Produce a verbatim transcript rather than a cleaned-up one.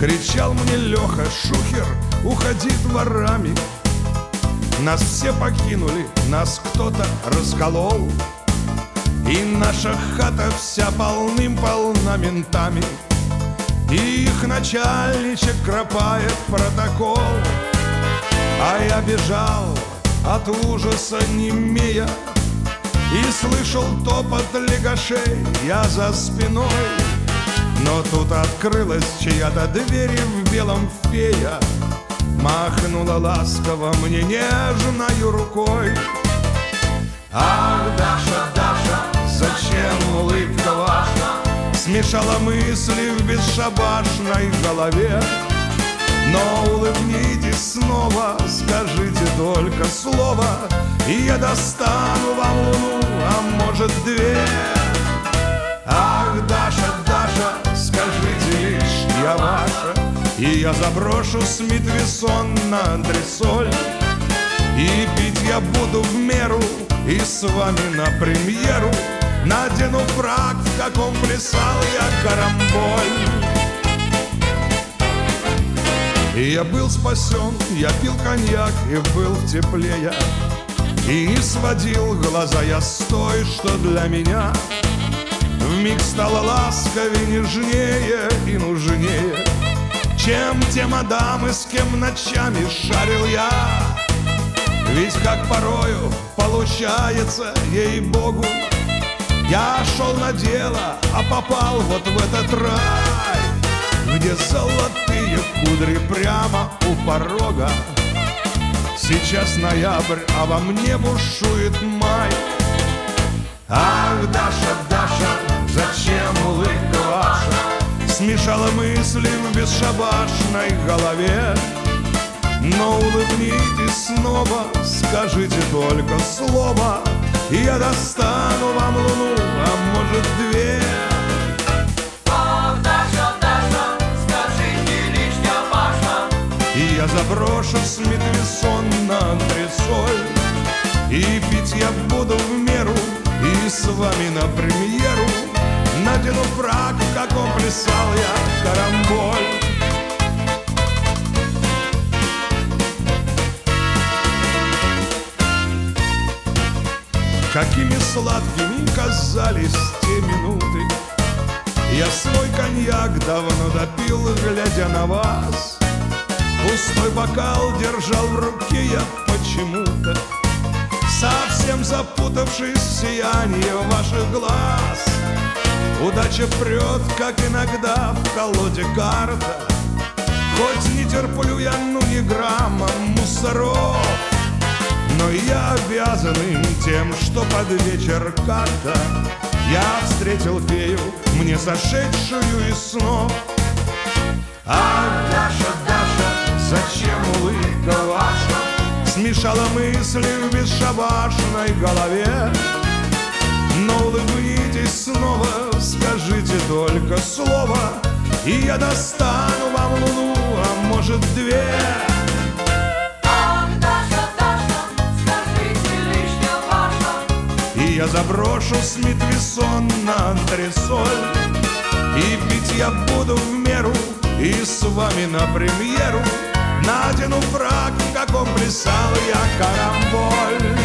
Кричал мне Леха: Шухер, уходи дворами. Нас все покинули, нас кто-то расколол, и наша хата вся полным-полна ментами, и их начальничек кропает протокол. А я бежал от ужаса немея и слышал топот легашей я за спиной. Но тут открылась чья-то дверь, в белом фея махнула ласково мне нежною рукой. Ах, Даша, Даша, зачем улыбка ваша смешала мысли в бесшабашной голове? Но улыбнитесь снова, скажите только слово, и я достану вам луну, а может две. Ах, Даша, Даша, скажите лишь, я ваша, и я заброшу Смит Вессон на антресоль. И пить я буду в меру, и с вами на премьеру надену фрак, в каком плясал я карамболь. И я был спасен, я пил коньяк и был в тепле я, и не сводил глаза я с той, что для меня вмиг стала ласковее, нежнее и нужнее, чем те мадамы, с кем ночами шарил я. Ведь как порою получается, ей-богу, я шел на дело, а попал вот в этот рай, где золотые кудри прямо у порога. Сейчас ноябрь, а во мне бушует май. Ах, Даша, Даша, зачем улыбка ваша смешала мысли в бесшабашной голове? Но улыбнитесь снова, скажите только слово, и я достану вам луну, а может две. Ах, Даша, Даша, скажите лишь, я ваша, и я заброшу Смит Вессон на антресоль. И пить я буду в меру, и с вами на премьеру надену фрак, в каком плясал я карамболь. Какими сладкими казались те минуты, я свой коньяк давно допил, глядя на вас. Пустой бокал держал в руке я почему-то, совсем запутавшись в сиянии ваших глаз. Удача прет, как иногда в колоде карта, хоть не терплю я, ну, ни грамма мусоров, но я обязан им тем, что под вечер как-то я встретил фею, мне сошедшую из снов. Ах, Даша, Даша, зачем улыбка ваша смешала мысли в бесшабашной голове? Но улыбнитесь снова, скажите только слово, и я достану вам луну, а может две. ах, Даша, Даша, скажите лишь, я ваша, И я заброшу Смит Вессон на антресоль. И пить я буду в меру, и с вами на премьеру надену фрак, в каком плясал я карамболь.